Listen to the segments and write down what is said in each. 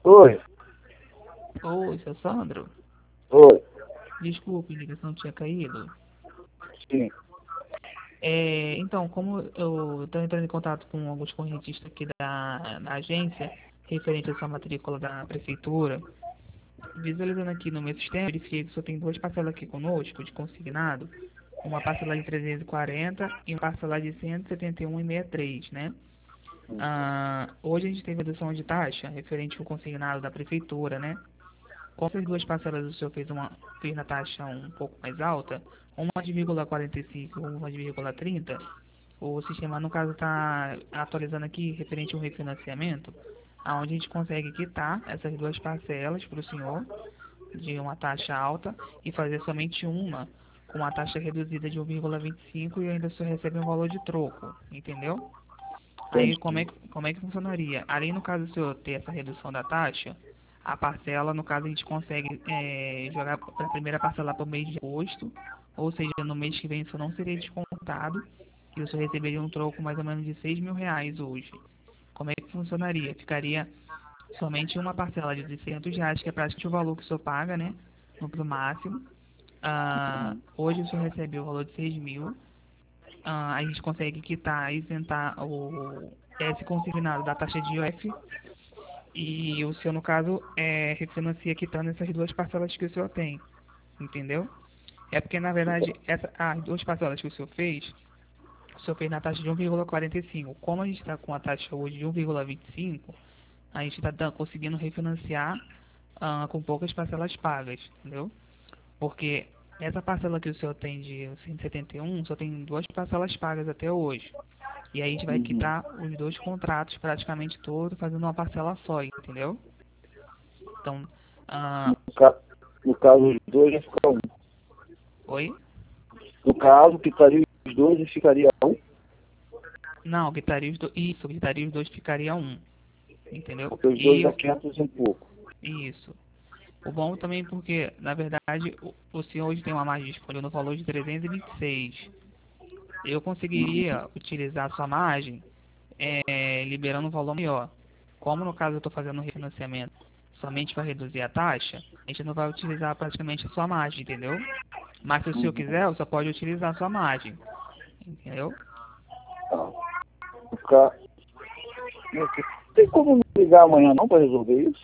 Oi, Oi, seu Sandro. oi, Desculpe, a ligação tinha caído. sim. Então, como eu estou entrando em contato com alguns correntistas aqui da agência, referente à sua matrícula da prefeitura, visualizando aqui no meu sistema, verifiquei que o senhor tem duas parcelas aqui conosco, de consignado, uma parcela de 340 e uma parcela de 171,63, né? Hoje a gente tem redução de taxa referente ao consignado da prefeitura, né? Com essas duas parcelas o senhor fez na taxa um pouco mais alta, uma de 0,45 e uma de 0,30, o sistema no caso está atualizando aqui referente ao refinanciamento, aonde a gente consegue quitar essas duas parcelas para o senhor de uma taxa alta e fazer somente uma com uma taxa reduzida de 1,25 e ainda o senhor recebe um valor de troco, entendeu? Aí Entendi. como é que funcionaria? Além no caso do senhor ter essa redução da taxa, a parcela, no caso, a gente consegue jogar para a primeira parcela para o mês de agosto, ou seja, no mês que vem isso não seria descontado e o senhor receberia um troco mais ou menos de R$ 6.000 hoje. Como é que funcionaria? Ficaria somente uma parcela de R$ 600, que é praticamente o valor que o senhor paga, né? No pro máximo. Hoje o senhor recebe o valor de 6.000. A gente consegue quitar, isentar esse consignado da taxa de IOF e o senhor, no caso, refinancia quitando essas duas parcelas que o senhor tem, entendeu? É porque, na verdade, as duas parcelas que o senhor fez na taxa de 1,45. Como a gente está com a taxa hoje de 1,25, a gente está conseguindo refinanciar com poucas parcelas pagas, entendeu? Porque essa parcela que o senhor tem de 171, só tem duas parcelas pagas até hoje. E aí a gente vai Uhum. quitar os dois contratos praticamente todos, fazendo uma parcela só, entendeu? Então, ah, No, ca... no caso, os dois já ficam um. oi? No caso, quitaria os dois e ficaria um, Não, quitaria os dois. Isso, quitaria os dois, ficaria um, entendeu? porque os dois E dá 500 e um pouco. isso. O bom também porque, na verdade, o senhor hoje tem uma margem disponível no valor de 326. Eu Uhum. conseguiria utilizar a sua margem liberando um valor maior. Como no caso eu estou fazendo um refinanciamento somente para reduzir a taxa, a gente não vai utilizar praticamente a sua margem, entendeu? Mas se o senhor Uhum. quiser, o senhor pode utilizar a sua margem, entendeu? Tá. Ficar... Tem como me ligar amanhã não para resolver isso?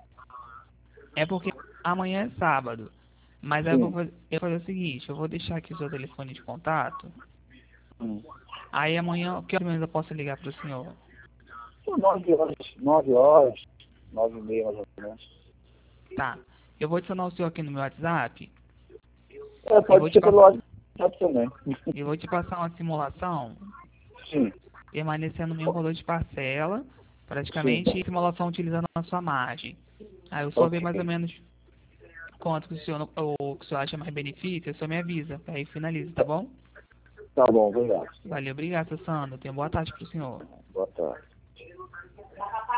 É porque amanhã é sábado, mas aí Sim. eu vou fazer o seguinte, eu vou deixar aqui o seu telefone de contato, Hum. aí amanhã, que horas eu posso ligar para o senhor? São 9 horas, 9 horas, 9h30 mais ou menos. Tá, eu vou adicionar o senhor aqui no meu WhatsApp É, e vou pode te ser pelo passar, WhatsApp também. uma simulação Sim, permanecendo o mesmo valor de parcela, sim. praticamente, e simulação utilizando a sua margem. Aí eu só ver mais ou Ok. menos quanto que o senhor, o que o senhor acha mais benefício, só me avisa, aí finaliza, tá bom? Tá bom, obrigado. Valeu, obrigado, seu Sandro. Tenha boa tarde pro senhor. Boa tarde.